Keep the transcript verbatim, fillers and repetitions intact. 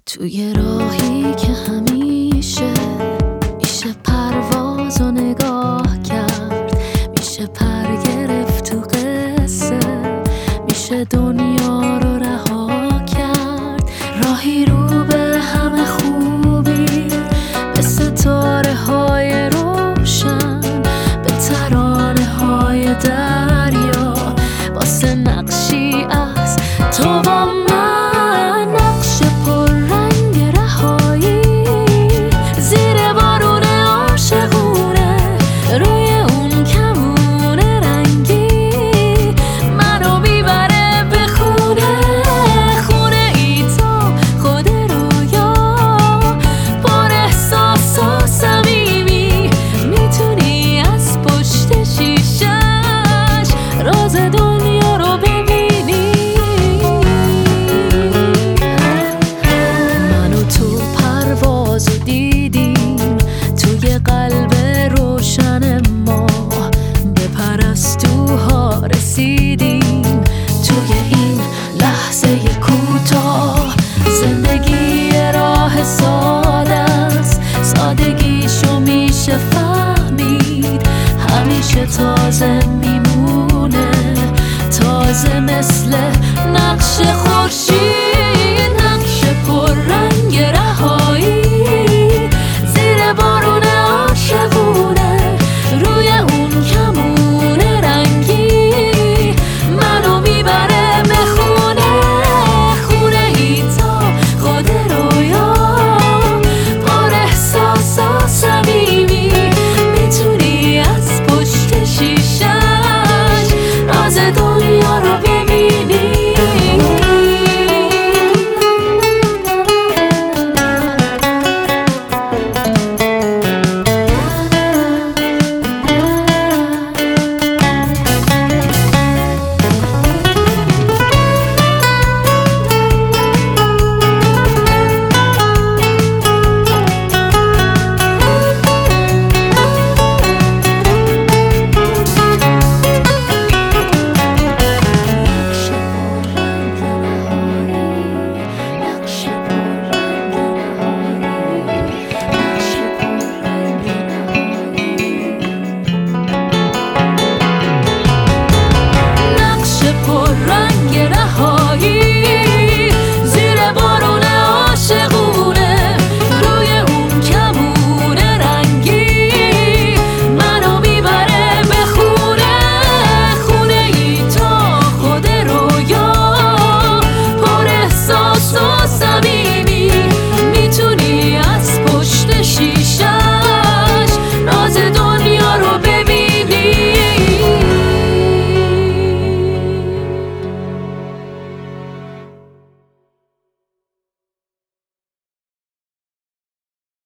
توی راهی که همیشه میشه پرواز و نگاه کرد، میشه پر گرفت تو قصه، میشه دنیا رو رها کرد. راهی رو به همه خوبی، به ستاره های روشن، به ترانه های دریا، واسه نقشی از تو با من، نقش پر رنگ رهایی زیر بارون عاشقونه، روی اون کمون رنگی منو میبره به خونه، خونه ای تو خود رویا، پر احساس و صمیمی، میتونی از پشت شیشش راز دنیا رو ببینی. من و تو پروازو دیدیم توی قلب روشن ما، به پرستوها رسیدیم توی این لحظه کوتاه. زندگی راه ساده است، سادگیشو میشه فهمید، همیشه تازه میمونه، تازه مثل نقش خورشید.